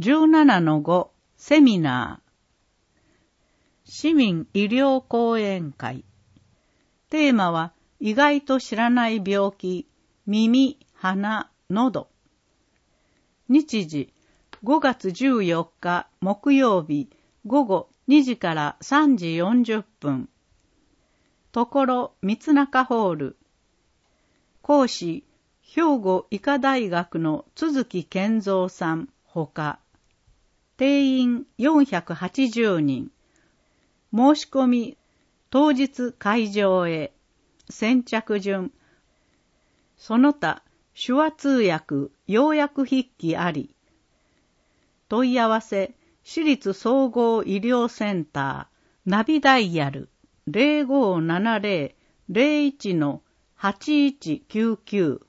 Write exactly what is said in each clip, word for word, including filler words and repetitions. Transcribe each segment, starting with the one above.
じゅうななのご セミナー市民医療講演会。テーマは意外と知らない病気、耳、鼻、喉。日時ごがつじゅうよっか木曜日午後にじからさんじよんじゅっぷん。ところ三中ホール。講師兵庫医科大学の都築健三さんほか。定員よんひゃくはちじゅうにん。申し込み当日会場へ。先着順。その他手話通訳要約筆記あり。問い合わせ市立総合医療センターナビダイヤル ゼロごーななゼロ ゼロいちのはちいちきゅうきゅう。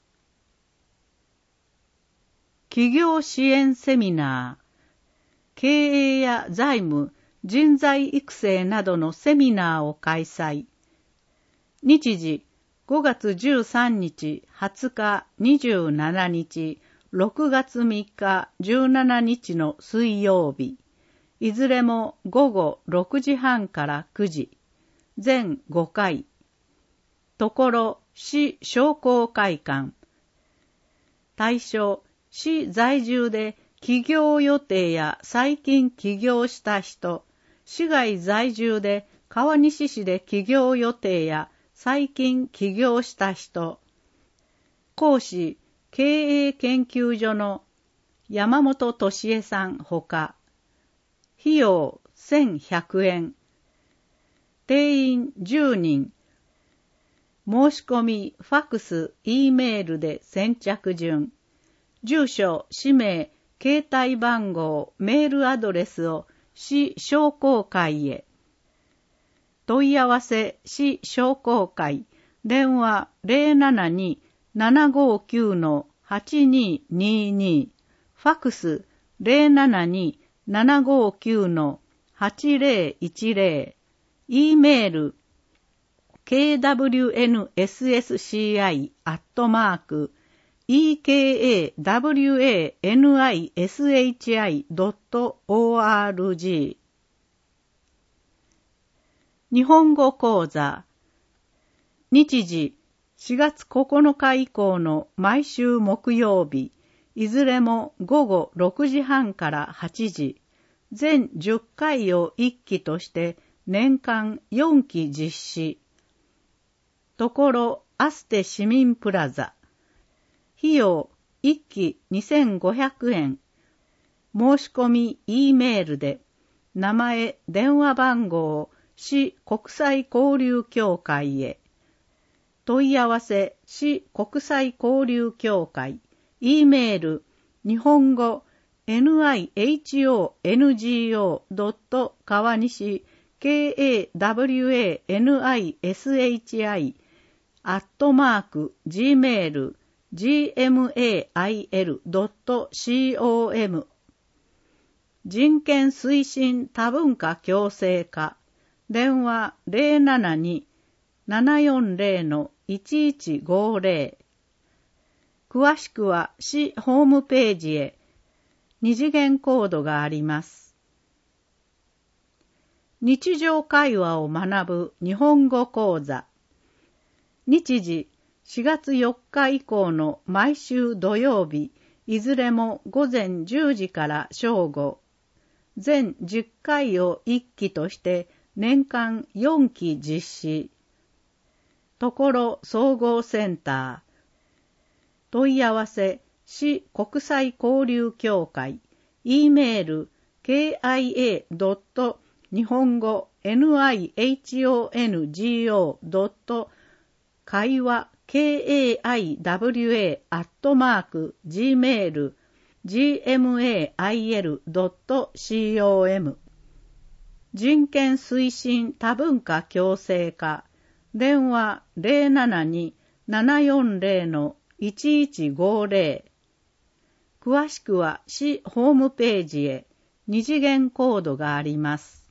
企業支援セミナー。経営や財務、人材育成などのセミナーを開催。日時ごがつじゅうさんにち、はつか、にじゅうしちにち、ろくがつみっか、じゅうしちにちの水曜日。いずれもごごろくじはんからくじ。全ごかい。ところ市商工会館。対象、市在住で起業予定や最近起業した人、市外在住で川西市で起業予定や最近起業した人、講師、経営研究所の山本俊恵さんほか、費用せんひゃくえん、定員じゅうにん、申し込み、ファクス、Eメールで先着順、住所、氏名、携帯番号、メールアドレスを市商工会へ。問い合わせ市商工会、電話 ゼロななに ななごきゅう のはちににに、ファクス ゼロななに ななごきゅう のはちぜろいちぜろ、Eメール ケーダブリューエヌエスエスシーアイ アットマークイーケーエーダブリューエーエヌアイエスエイチアイドットオーアールジー 日本語講座。日時しがつここのか以降の毎週木曜日、いずれもごごろくじはんからはちじ、全じゅっかいをいっきとして年間よんき実施。ところアステ市民プラザ。費用いっきにせんごひゃくえん。申し込み E メールで、名前、電話番号、市国際交流協会へ。問い合わせ、市国際交流協会、E メール、日本語、ニホンゴ ドット川西 ケーエーダブリューエーエヌアイエスエイチアイ アットマーク ジーメールジーエムエーアイエルドットコム 人権推進多文化共生化電話 ゼロななに ななよんゼロ のいちいちごゼロ 詳しくは市ホームページへ。二次元コードがあります。日常会話を学ぶ日本語講座。日時しがつよっか以降の毎週土曜日、いずれもごぜんじゅうじから正午。全じゅっかいをいっきとして年間よんき実施。ところ総合センター。問い合わせ、市国際交流協会。E メール、ケーアイエードットニホンゴ ニホンゴ ドット会話ケーエーアイダブリューエー アットマーク ジーメール ジーエムエーアイエルドットコム 人権推進多文化共生化電話 ゼロななに ななよんゼロ のいちいちごゼロ。詳しくは市ホームページへ。二次元コードがあります。